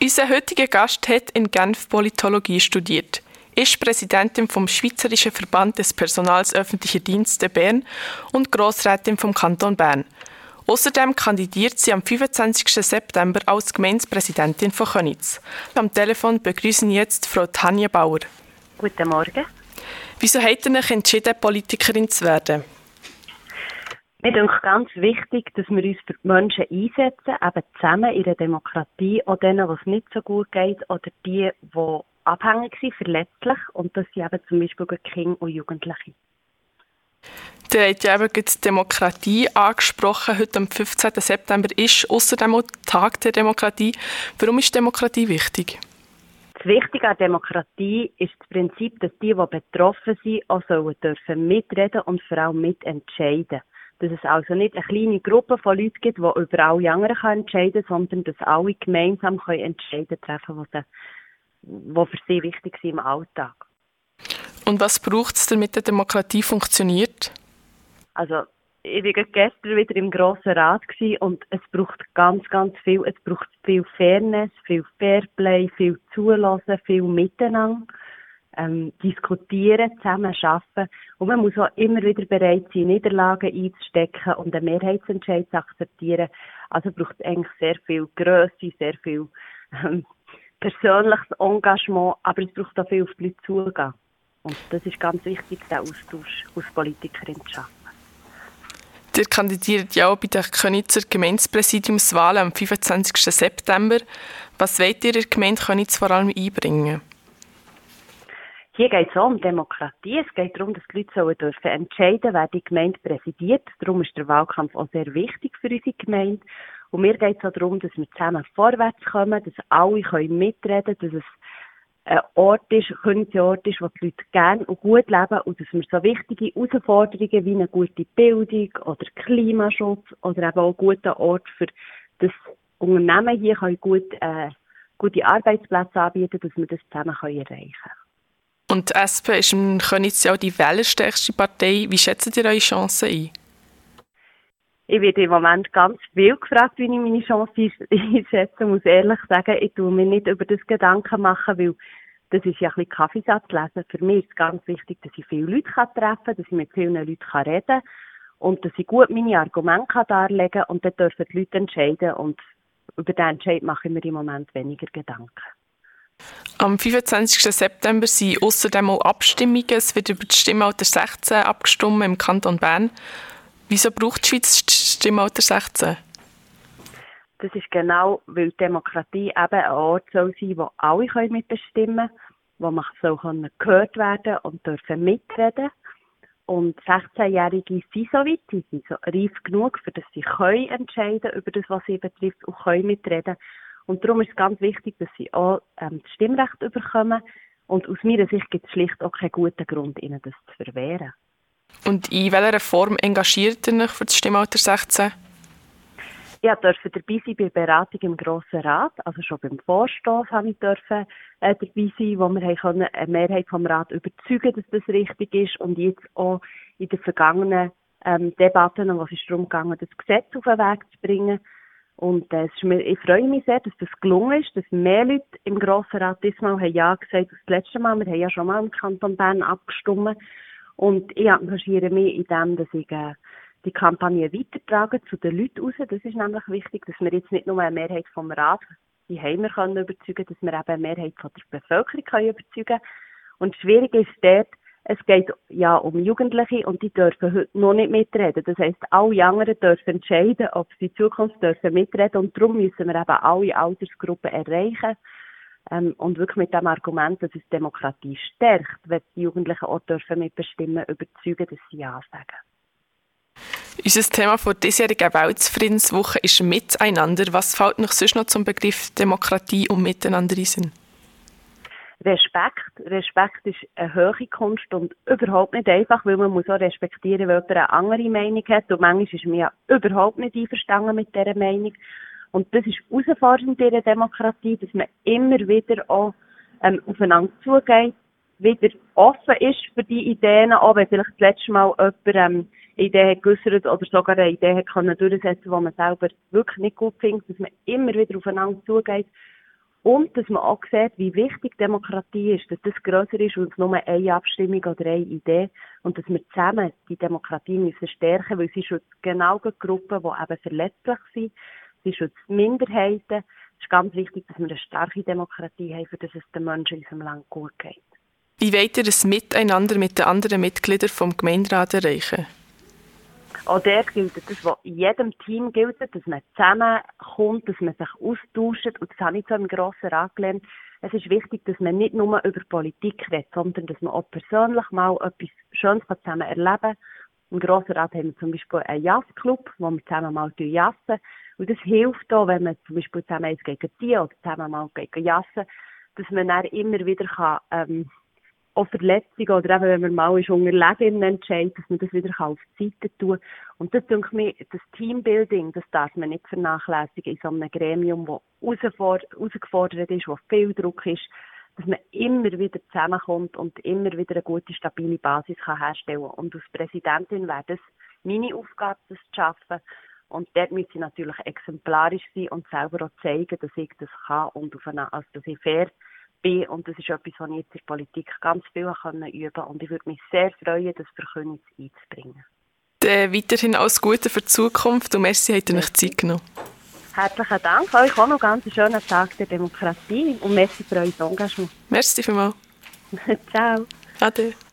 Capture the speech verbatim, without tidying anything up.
Unser heutiger Gast hat in Genf Politologie studiert, ist Präsidentin vom Schweizerischen Verband des Personals öffentlicher Dienste Bern und Grossrätin vom Kanton Bern. Außerdem kandidiert sie am fünfundzwanzigsten September als Gemeindepräsidentin von Köniz. Am Telefon begrüßen jetzt Frau Tanja Bauer. Guten Morgen. Wieso habt ihr euch entschieden, Politikerin zu werden? Mir denke ganz wichtig, dass wir uns für die Menschen einsetzen, eben zusammen in der Demokratie, auch denen, was nicht so gut geht, oder die, die abhängig sind, verletzlich. Und das sind eben zum Beispiel Kinder und Jugendliche. Ihr habt ja eben die Demokratie angesprochen. Heute am fünfzehnten September ist außerdem auch Tag der Demokratie. Warum ist Demokratie wichtig? Das Wichtige an Demokratie ist das Prinzip, dass die, die betroffen sind, auch sollen dürfen mitreden und vor allem mitentscheiden. Dass es also nicht eine kleine Gruppe von Leuten gibt, die über alle anderen entscheiden können, sondern dass alle gemeinsam Entscheidungen treffen können, die für sie wichtig sind im Alltag. Und was braucht es, damit die Demokratie funktioniert? Also, ich war gestern wieder im Grossen Rat und es braucht ganz, ganz viel. Es braucht viel Fairness, viel Fairplay, viel Zulassen, viel Miteinander. Ähm, diskutieren, zusammen arbeiten. Und man muss auch immer wieder bereit sein, Niederlagen einzustecken und einen Mehrheitsentscheid zu akzeptieren. Also braucht es eigentlich sehr viel Grösse, sehr viel ähm, persönliches Engagement, aber es braucht auch viel auf die Leute zugehen. Und das ist ganz wichtig, den Austausch als Politikerin zu schaffen. Ihr kandidiert ja auch bei der Könizer Gemeindepräsidiumswahl am fünfundzwanzigsten September. Was wollt ihr in der Gemeinde Köniz vor allem einbringen? Hier geht es auch um Demokratie. Es geht darum, dass die Leute sollen dürfen entscheiden, wer die Gemeinde präsidiert. Darum ist der Wahlkampf auch sehr wichtig für unsere Gemeinde. Und mir geht es auch darum, dass wir zusammen vorwärts kommen, dass alle können mitreden können, dass es ein Ort ist, ein Ort ist, wo die Leute gerne und gut leben und dass wir so wichtige Herausforderungen wie eine gute Bildung oder Klimaschutz oder eben auch einen guten Ort für das Unternehmen hier können gut, äh, gute Arbeitsplätze anbieten, dass wir das zusammen können erreichen können. Und die S P ist in Köniz ja auch die wählerstärkste Partei. Wie schätzt ihr eure Chancen ein? Ich werde im Moment ganz viel gefragt, wie ich meine Chancen einschätze. Ich muss ehrlich sagen, ich tue mir nicht über das Gedanken machen, weil das ist ja ein bisschen Kaffeesatz lesen. Für mich ist es ganz wichtig, dass ich viele Leute treffen kann, dass ich mit vielen Leuten reden kann und dass ich gut meine Argumente darlegen kann und dann dürfen die Leute entscheiden. Und über diesen Entscheid mache ich mir im Moment weniger Gedanken. Am fünfundzwanzigsten September sind außerdem auch Abstimmungen. Es wird über das Stimmalter sechzehn abgestimmt im Kanton Bern. Wieso braucht die Schweiz das Stimmalter sechzehn? Das ist genau, weil die Demokratie eben ein Ort soll sein, wo alle mitbestimmen können, wo man soll gehört werden und dürfen mitreden. Und sechzehnjährige sind so weit, sie sind so reif genug, für dass sie können entscheiden über das, was sie betrifft, und können mitreden. Und darum ist es ganz wichtig, dass sie auch ähm, das Stimmrecht bekommen. Und aus meiner Sicht gibt es schlicht auch keinen guten Grund, ihnen das zu verwehren. Und in welcher Form engagiert ihr euch für das Stimmalter sechzehn? Ich durfte dabei sein bei der Beratung im Grossen Rat. Also schon beim Vorstoss habe ich dürfen, äh, dabei sein, wo wir können eine Mehrheit vom Rat überzeugen, dass das richtig ist. Und jetzt auch in den vergangenen ähm, Debatten, wo es ist darum ging, das Gesetz auf den Weg zu bringen. Und äh, es ist mir, ich freue mich sehr, dass das gelungen ist, dass mehr Leute im Grossen Rat diesmal haben ja gesagt als das letzte Mal. Wir haben ja schon mal im Kanton Bern abgestimmt. Und ich engagiere mich in dem, dass ich äh, die Kampagne weitertrage zu den Leuten raus. Das ist nämlich wichtig, dass wir jetzt nicht nur eine Mehrheit vom Rat, die haben wir können überzeugen, dass wir eben eine Mehrheit von der Bevölkerung können überzeugen. Und schwierig ist dort, es geht ja um Jugendliche und die dürfen heute noch nicht mitreden. Das heisst, alle anderen dürfen entscheiden, ob sie in Zukunft dürfen mitreden. Und darum müssen wir eben alle Altersgruppen erreichen. Ähm, und wirklich mit dem Argument, dass es Demokratie stärkt, wenn die Jugendlichen auch dürfen mitbestimmen, überzeugen, dass sie Ja sagen. Unser Thema für die diesjährige Weltfriedenswoche ist Miteinander. Was fällt noch sonst noch zum Begriff Demokratie und Miteinander in Sinn? Respekt. Respekt ist eine hohe Kunst und überhaupt nicht einfach, weil man muss auch respektieren, weil jemand eine andere Meinung hat. Und manchmal ist man ja überhaupt nicht einverstanden mit dieser Meinung. Und das ist herausfordernd in der Demokratie, dass man immer wieder auch ähm, aufeinander zugeht, wieder offen ist für die Ideen, auch wenn vielleicht das letzte Mal jemand ähm, eine Idee hat geäussert oder sogar eine Idee hat können durchsetzen, die man selber wirklich nicht gut findet, dass man immer wieder aufeinander zugeht Und dass man auch sieht, wie wichtig Demokratie ist, dass das grösser ist als nur eine Abstimmung oder eine Idee. Und dass wir zusammen die Demokratie müssen stärken, weil sie schützt genau die Gruppen, die eben verletzlich sind. Sie schützt Minderheiten. Es ist ganz wichtig, dass wir eine starke Demokratie haben, für dass es den Menschen in unserem Land gut geht. Wie wollt ihr das Miteinander mit den anderen Mitgliedern vom Gemeinderat erreichen? Auch dort gilt das, was in jedem Team gilt, dass man zusammenkommt, dass man sich austauscht. Und das habe ich so im Grossen Rat gelernt. Es ist wichtig, dass man nicht nur über Politik redet, sondern dass man auch persönlich mal etwas Schönes zusammen erleben kann. Im Grossen Rat haben wir zum Beispiel einen Jazzclub, wo wir zusammen mal jassen. Und das hilft auch, wenn man zum Beispiel zusammen eins gegen ziehen oder zusammen mal gegen jassen, dass man dann immer wieder kann, ähm, auch Verletzungen oder eben, wenn man mal ist unterlegen entscheidet, dass man das wieder auf die Seite tun kann. Und das denke mir, das Teambuilding, das darf man nicht vernachlässigen in so einem Gremium, das herausgefordert ist, wo viel Druck ist, dass man immer wieder zusammenkommt und immer wieder eine gute, stabile Basis kann herstellen kann. Und als Präsidentin wäre das meine Aufgabe, das zu schaffen. Und dort müsste ich natürlich exemplarisch sein und selber auch zeigen, dass ich das kann und auf eine, also dass ich fair bin. Und das ist etwas, was ich jetzt in der Politik ganz viel üben konnte. Und ich würde mich sehr freuen, das für Königs einzubringen. Dann weiterhin alles Gute für die Zukunft und merci, habt ihr euch Zeit genommen. Herzlichen Dank. Euch auch noch ganz einen schönen Tag der Demokratie und merci für euer Engagement. Merci vielmals. Ciao. Ade.